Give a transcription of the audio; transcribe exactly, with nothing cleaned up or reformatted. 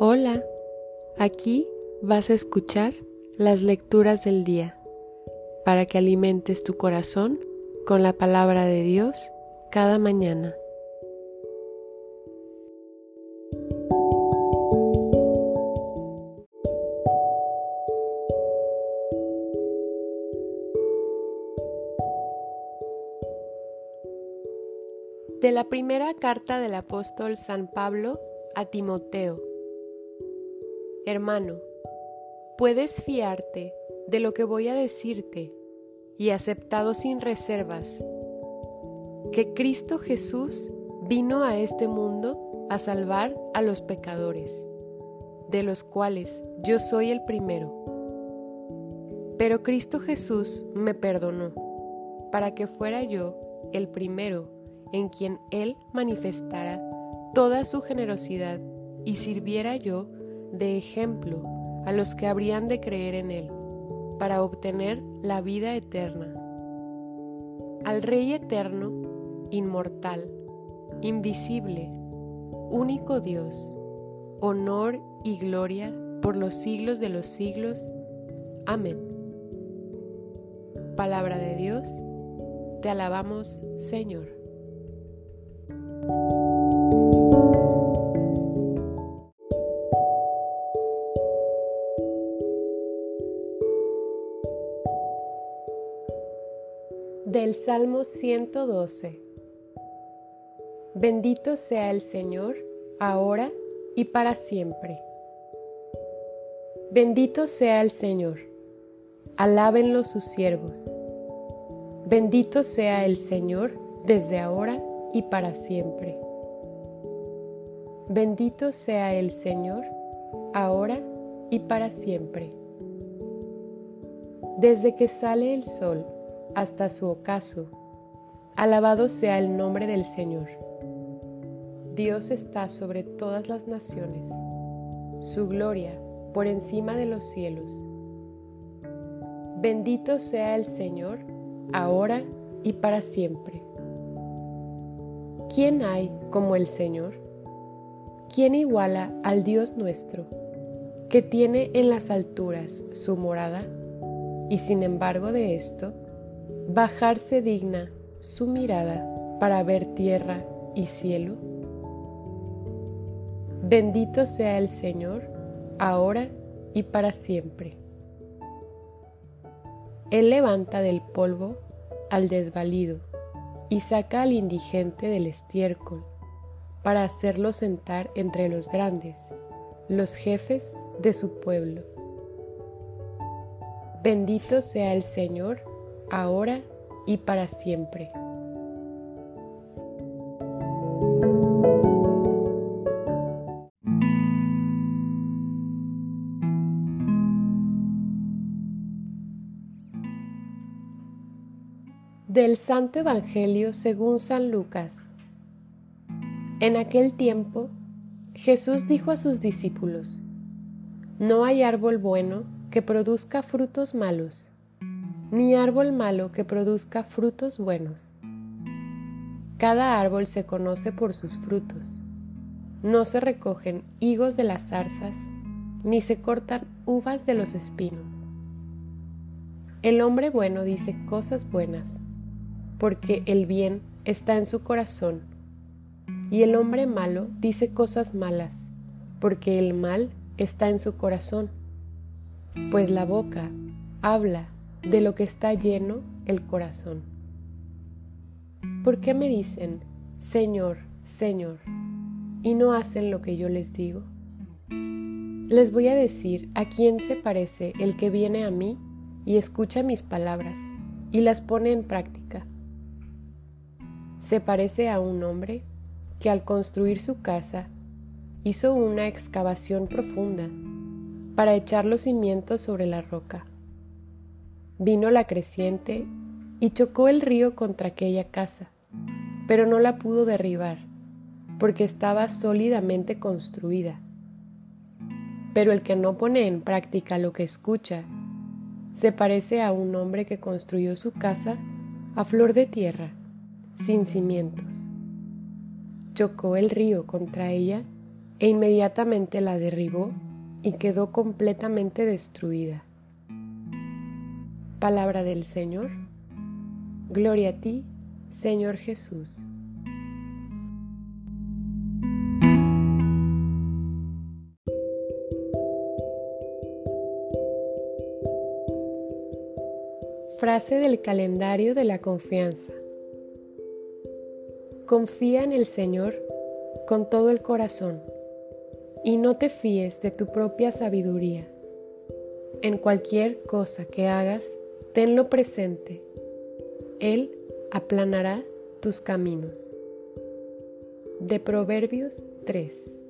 Hola, aquí vas a escuchar las lecturas del día para que alimentes tu corazón con la palabra de Dios cada mañana. De la primera carta del apóstol San Pablo a Timoteo. Hermano, puedes fiarte de lo que voy a decirte y aceptado sin reservas, que Cristo Jesús vino a este mundo a salvar a los pecadores, de los cuales yo soy el primero. Pero Cristo Jesús me perdonó, para que fuera yo el primero en quien Él manifestara toda su generosidad y sirviera yo de ejemplo a los que habrían de creer en Él, para obtener la vida eterna. Al Rey eterno, inmortal, invisible, único Dios, honor y gloria por los siglos de los siglos. Amén. Palabra de Dios, te alabamos, Señor. Del Salmo ciento doce. Bendito sea el Señor, ahora y para siempre. Bendito sea el Señor, alábenlo sus siervos. Bendito sea el Señor desde ahora y para siempre. Bendito sea el Señor, ahora y para siempre. Desde que sale el sol hasta su ocaso, alabado sea el nombre del Señor. Dios está sobre todas las naciones, su gloria por encima de los cielos. Bendito sea el Señor, ahora y para siempre. ¿Quién hay como el Señor? ¿Quién iguala al Dios nuestro, que tiene en las alturas su morada, y sin embargo de esto, bajarse digna su mirada para ver tierra y cielo? Bendito sea el Señor, ahora y para siempre. Él levanta del polvo al desvalido y saca al indigente del estiércol para hacerlo sentar entre los grandes, los jefes de su pueblo. Bendito sea el Señor, ahora y para siempre. Del Santo Evangelio según San Lucas. En aquel tiempo, Jesús dijo a sus discípulos: No hay árbol bueno que produzca frutos malos, ni árbol malo que produzca frutos buenos. Cada árbol se conoce por sus frutos. No se recogen higos de las zarzas, ni se cortan uvas de los espinos. El hombre bueno dice cosas buenas, porque el bien está en su corazón, y el hombre malo dice cosas malas, porque el mal está en su corazón. Pues la boca habla de lo que está lleno el corazón. ¿Por qué me dicen, Señor, Señor, y no hacen lo que yo les digo? Les voy a decir a quién se parece el que viene a mí y escucha mis palabras y las pone en práctica. Se parece a un hombre que al construir su casa hizo una excavación profunda para echar los cimientos sobre la roca. Vino la creciente y chocó el río contra aquella casa, pero no la pudo derribar, porque estaba sólidamente construida. Pero el que no pone en práctica lo que escucha, se parece a un hombre que construyó su casa a flor de tierra, sin cimientos. Chocó el río contra ella e inmediatamente la derribó y quedó completamente destruida. Palabra del Señor. Gloria a ti, Señor Jesús. Frase del calendario de la confianza. Confía en el Señor con todo el corazón y no te fíes de tu propia sabiduría. En cualquier cosa que hagas, tenlo presente. Él aplanará tus caminos. De Proverbios tres.